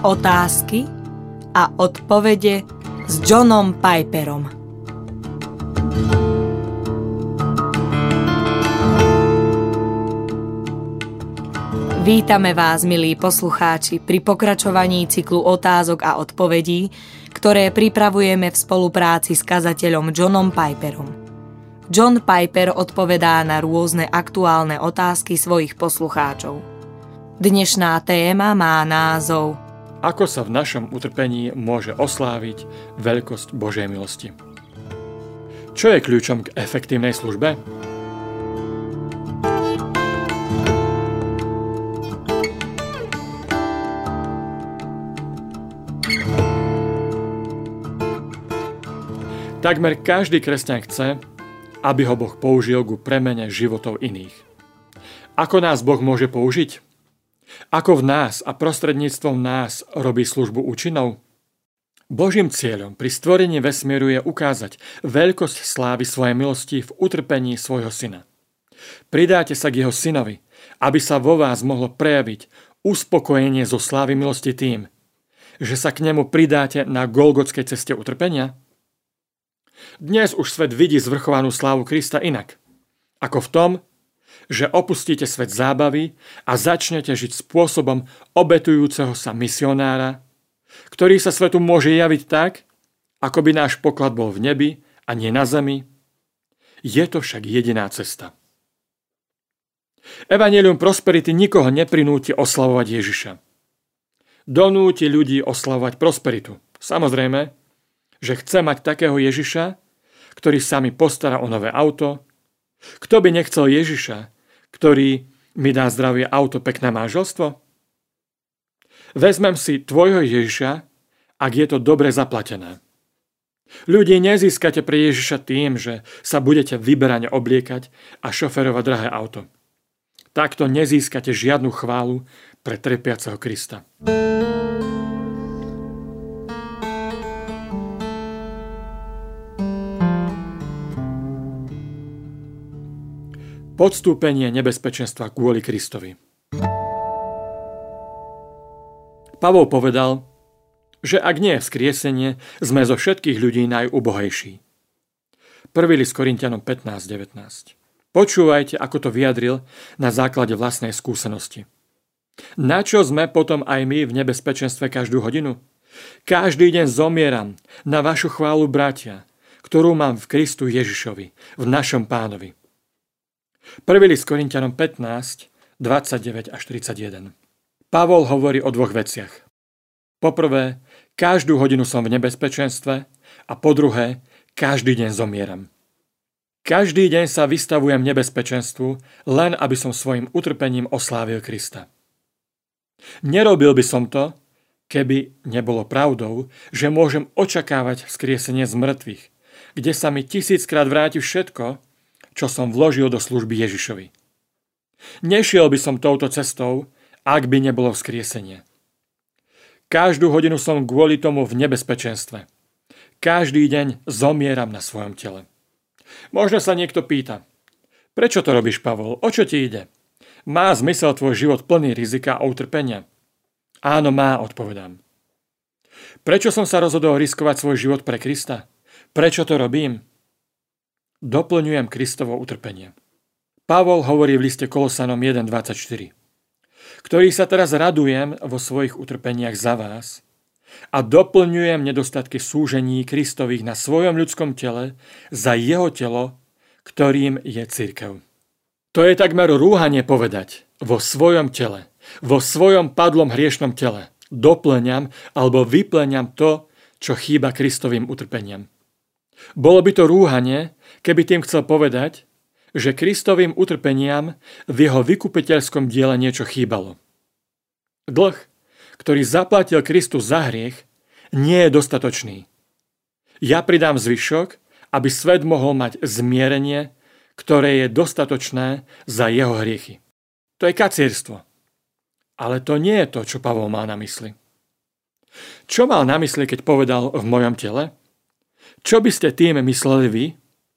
Otázky a odpovede s Johnom Piperom. Vítame vás, milí poslucháči, pri pokračovaní cyklu otázok a odpovedí, ktoré pripravujeme v spolupráci s kazateľom Johnom Piperom. John Piper odpovedá na rôzne aktuálne otázky svojich poslucháčov. Dnešná téma má názov Ako sa v našom utrpení môže osláviť veľkosť Božej milosti? Čo je kľúčom k efektívnej službe? Takmer každý kresťan chce, aby ho Boh použil ku premene životov iných. Ako nás Boh môže použiť? Ako v nás a prostredníctvom nás robí službu účinnou? Božím cieľom pri stvorení vesmíru je ukázať veľkosť slávy svojej milosti v utrpení svojho syna. Pridáte sa k jeho synovi, aby sa vo vás mohlo prejaviť uspokojenie zo slávy milosti tým, že sa k nemu pridáte na Golgotskej ceste utrpenia? Dnes už svet vidí zvrchovanú slávu Krista inak, ako v tom, že opustíte svet zábavy a začnete žiť spôsobom obetujúceho sa misionára, ktorý sa svetu môže javiť tak, ako by náš poklad bol v nebi a nie na zemi. Je to však jediná cesta. Evanjelium prosperity nikoho neprinúti oslavovať Ježiša. Donúti ľudí oslavovať prosperitu. Samozrejme, že chce mať takého Ježiša, ktorý sa mi postará o nové auto. Kto by nechcel Ježiša, ktorý mi dá zdravé auto, pekné manželstvo? Vezmem si tvojho Ježiša, ak je to dobre zaplatené. Ľudí nezískate pre Ježiša tým, že sa budete vyberane obliekať a šoferovať drahé auto. Takto nezískate žiadnu chválu pre trpiaceho Krista. Podstúpenie nebezpečenstva kvôli Kristovi. Pavol povedal, že ak nie je vzkriesenie, sme zo všetkých ľudí najubohejší. 1. list Korinťanom 15:19. Počúvajte, ako to vyjadril na základe vlastnej skúsenosti. Na čo sme potom aj my v nebezpečenstve každú hodinu? Každý deň zomieram na vašu chválu, bratia, ktorú mám v Kristu Ježišovi, v našom Pánovi. 1. list Korinťanom 15, 29 až 31. Pavol hovorí o dvoch veciach. Po prvé, každú hodinu som v nebezpečenstve a po druhé, každý deň zomieram. Každý deň sa vystavujem nebezpečenstvu, len aby som svojim utrpením oslávil Krista. Nerobil by som to, keby nebolo pravdou, že môžem očakávať vzkriesenie z mŕtvych, kde sa mi 1000-krát vráti všetko, čo som vložil do služby Ježišovi. Nešiel by som touto cestou, ak by nebolo vzkriesenie. Každú hodinu som kvôli tomu v nebezpečenstve. Každý deň zomieram na svojom tele. Možno sa niekto pýta, prečo to robíš, Pavol? O čo ti ide? Má zmysel tvoj život plný rizika a utrpenia? Áno, má, odpovedám. Prečo som sa rozhodol riskovať svoj život pre Krista? Prečo to robím? Doplňujem Kristovo utrpenie. Pavol hovorí v liste Kolosanom 1.24, ktorý sa teraz radujem vo svojich utrpeniach za vás a doplňujem nedostatky súžení Kristových na svojom ľudskom tele za jeho telo, ktorým je cirkev. To je takmer rúhanie povedať vo svojom tele, vo svojom padlom hriešnom tele. Doplňam alebo vyplňam to, čo chýba Kristovým utrpeniam. Bolo by to rúhanie, keby tým chcel povedať, že Kristovým utrpeniam v jeho vykupiteľskom diele niečo chýbalo. Dlh, ktorý zaplatil Kristus za hriech, nie je dostatočný. Ja pridám zvyšok, aby svet mohol mať zmierenie, ktoré je dostatočné za jeho hriechy. To je kacierstvo. Ale to nie je to, čo Pavol má na mysli. Čo mal na mysli, keď povedal v mojom tele? Čo by ste tým mysleli vy?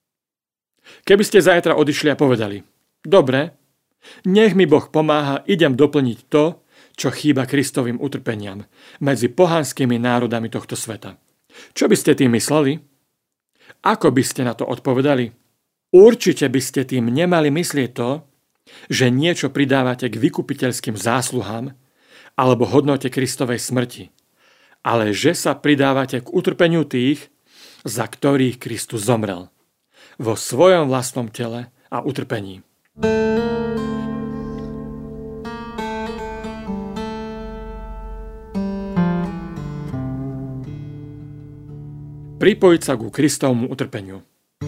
Keby ste zajtra odišli a povedali, dobre, nech mi Boh pomáha, idem doplniť to, čo chýba Kristovým utrpeniam medzi pohanskými národami tohto sveta. Čo by ste tým mysleli? Ako by ste na to odpovedali? Určite by ste tým nemali myslieť to, že niečo pridávate k vykupiteľským zásluhám alebo hodnote Kristovej smrti, ale že sa pridávate k utrpeniu tých, za ktorých Kristus zomrel, vo svojom vlastnom tele a utrpení. Pripojiť sa ku Kristovmu utrpeniu.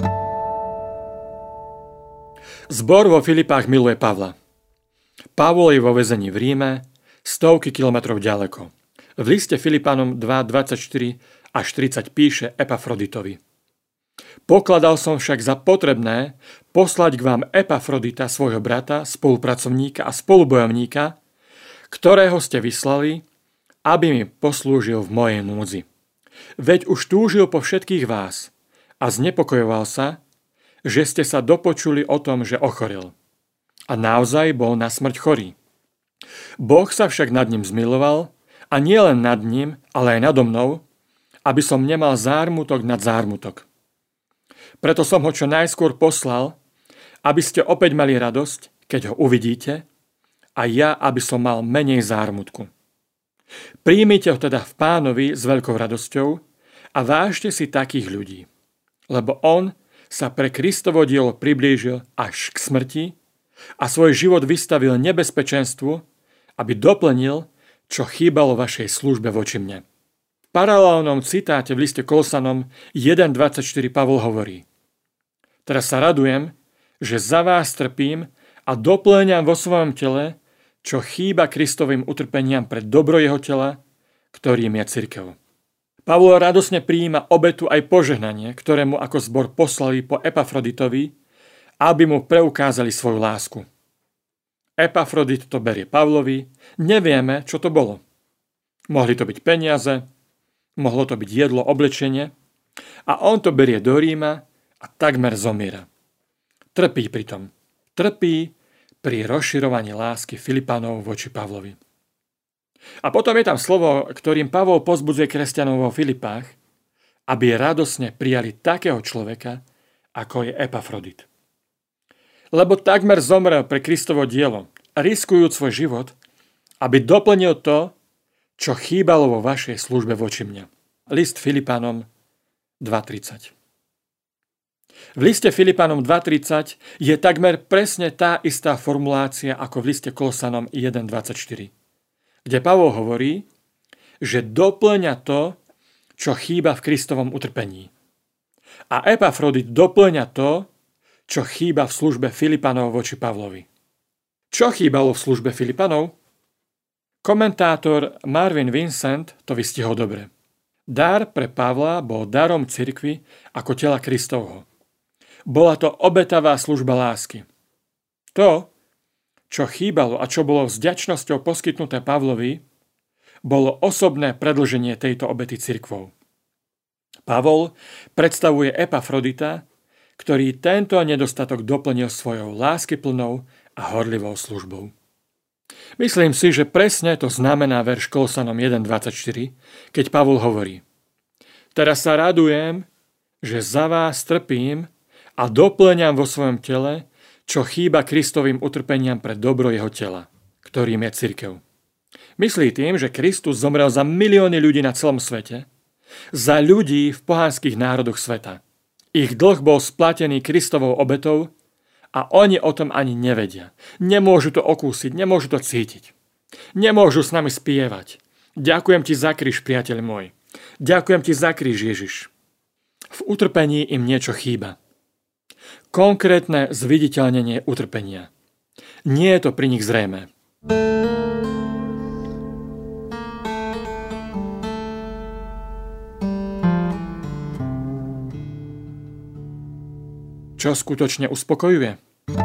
Zbor vo Filipách miluje Pavla. Pavol je vo väzení v Ríme, stovky kilometrov ďaleko. V liste Filipanom 2:24 až 30 píše Epafroditovi: Pokladal som však za potrebné poslať k vám Epafrodita, svojho brata, spolupracovníka a spolubojovníka, ktorého ste vyslali, aby mi poslúžil v mojej núdzi. Veď už túžil po všetkých vás a znepokojoval sa, že ste sa dopočuli o tom, že ochorel. A naozaj bol na smrť chorý. Boh sa však nad ním zmiloval, a nie len nad ním, ale aj nado mnou, aby som nemal zármutok nad zármutok. Preto som ho čo najskôr poslal, aby ste opäť mali radosť, keď ho uvidíte, a ja, aby som mal menej zármutku. Príjmite ho teda v Pánovi s veľkou radosťou a vážte si takých ľudí, lebo on sa pre Kristovo dielo priblížil až k smrti a svoj život vystavil nebezpečenstvu, aby doplnil, čo chýbalo vašej službe voči mne. V paralelnom citáte v liste Kolosanom 1.24 Pavol hovorí: Teraz sa radujem, že za vás trpím a doplňam vo svojom tele, čo chýba Kristovým utrpeniam pre dobro jeho tela, ktorým je cirkev. Pavol radosne prijíma obetu aj požehnanie, ktoré mu ako zbor poslali po Epafroditovi, aby mu preukázali svoju lásku. Epafrodit to berie Pavlovi, nevieme, čo to bolo. Mohli to byť peniaze, mohlo to byť jedlo, oblečenie, a on to berie do Ríma a takmer zomiera. Trpí pritom. Trpí pri rozširovaní lásky Filipanov voči Pavlovi. A potom je tam slovo, ktorým Pavol pozbudzuje kresťanov vo Filipách, aby radosne prijali takého človeka, ako je Epafrodit. Lebo takmer zomrel pre Kristovo dielo, riskujúc svoj život, aby doplnil to, čo chýbalo vo vašej službe voči mne. List Filipanom 2.30. V liste Filipanom 2.30 je takmer presne tá istá formulácia ako v liste Kolosanom 1.24, kde Pavol hovorí, že doplňa to, čo chýba v Kristovom utrpení. A Epafrodit doplňa to, čo chýba v službe Filipanov voči Pavlovi. Čo chýbalo v službe Filipanov? Komentátor Marvin Vincent to vystihol dobre. Dar pre Pavla bol darom cirkvi ako tela Kristovho. Bola to obetavá služba lásky. To, čo chýbalo a čo bolo vďačnosťou poskytnuté Pavlovi, bolo osobné predĺženie tejto obety cirkvou. Pavol predstavuje Epafrodita, ktorý tento nedostatok doplnil svojou láskyplnou a horlivou službou. Myslím si, že presne to znamená verš Kolosanom 1.24, keď Pavol hovorí: Teraz sa radujem, že za vás trpím a doplňam vo svojom tele, čo chýba Kristovým utrpeniam pre dobro jeho tela, ktorým je cirkev. Myslí tým, že Kristus zomrel za milióny ľudí na celom svete, za ľudí v pohanských národoch sveta. Ich dlh bol splatený Kristovou obetou a oni o tom ani nevedia. Nemôžu to okúsiť, nemôžu to cítiť. Nemôžu s nami spievať: Ďakujem ti za kríž, priateľ môj. Ďakujem ti za kríž, Ježiš. V utrpení im niečo chýba. Konkrétne zviditeľnenie utrpenia. Nie je to pri nich zrejmé. Čo skutočne uspokojuje?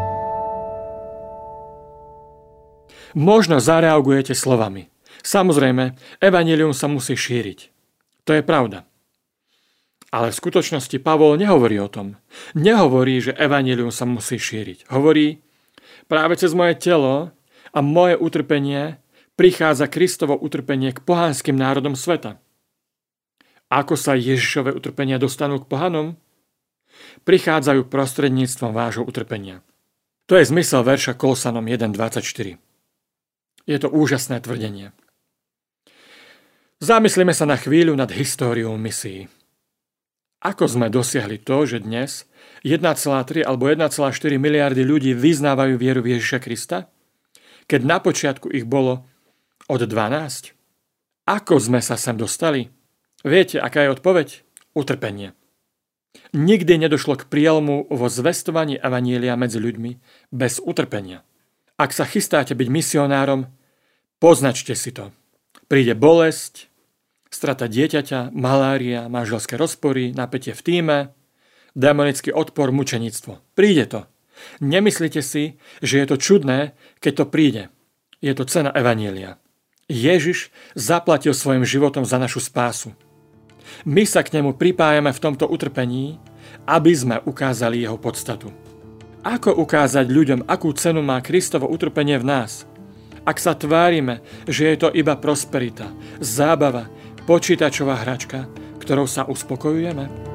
Možno zareagujete slovami: Samozrejme, evanjelium sa musí šíriť. To je pravda. Ale v skutočnosti Pavol nehovorí o tom. Nehovorí, že evanjelium sa musí šíriť. Hovorí: práve cez moje telo a moje utrpenie prichádza Kristovo utrpenie k pohanským národom sveta. Ako sa Ježišove utrpenia dostanú k pohanom? Prichádzajú prostredníctvom vášho utrpenia. To je zmysel verša Kolosanom 1.24. Je to úžasné tvrdenie. Zamyslíme sa na chvíľu nad históriou misií. Ako sme dosiahli to, že dnes 1,3 alebo 1,4 miliardy ľudí vyznávajú vieru v Ježiša Krista, keď na počiatku ich bolo od 12? Ako sme sa sem dostali? Viete, aká je odpoveď? Utrpenie. Nikdy nedošlo k prielomu vo zvestovaní evanjelia medzi ľuďmi bez utrpenia. Ak sa chystáte byť misionárom, poznačte si to. Príde bolesť, strata dieťaťa, malária, manželské rozpory, napätie v tíme, démonický odpor, mučeníctvo. Príde to. Nemyslite si, že je to čudné, keď to príde. Je to cena evanjelia. Ježiš zaplatil svojim životom za našu spásu. My sa k nemu pripájame v tomto utrpení, aby sme ukázali jeho podstatu. Ako ukázať ľuďom, akú cenu má Kristovo utrpenie v nás? Ak sa tvárime, že je to iba prosperita, zábava, počítačová hračka, ktorou sa uspokojujeme?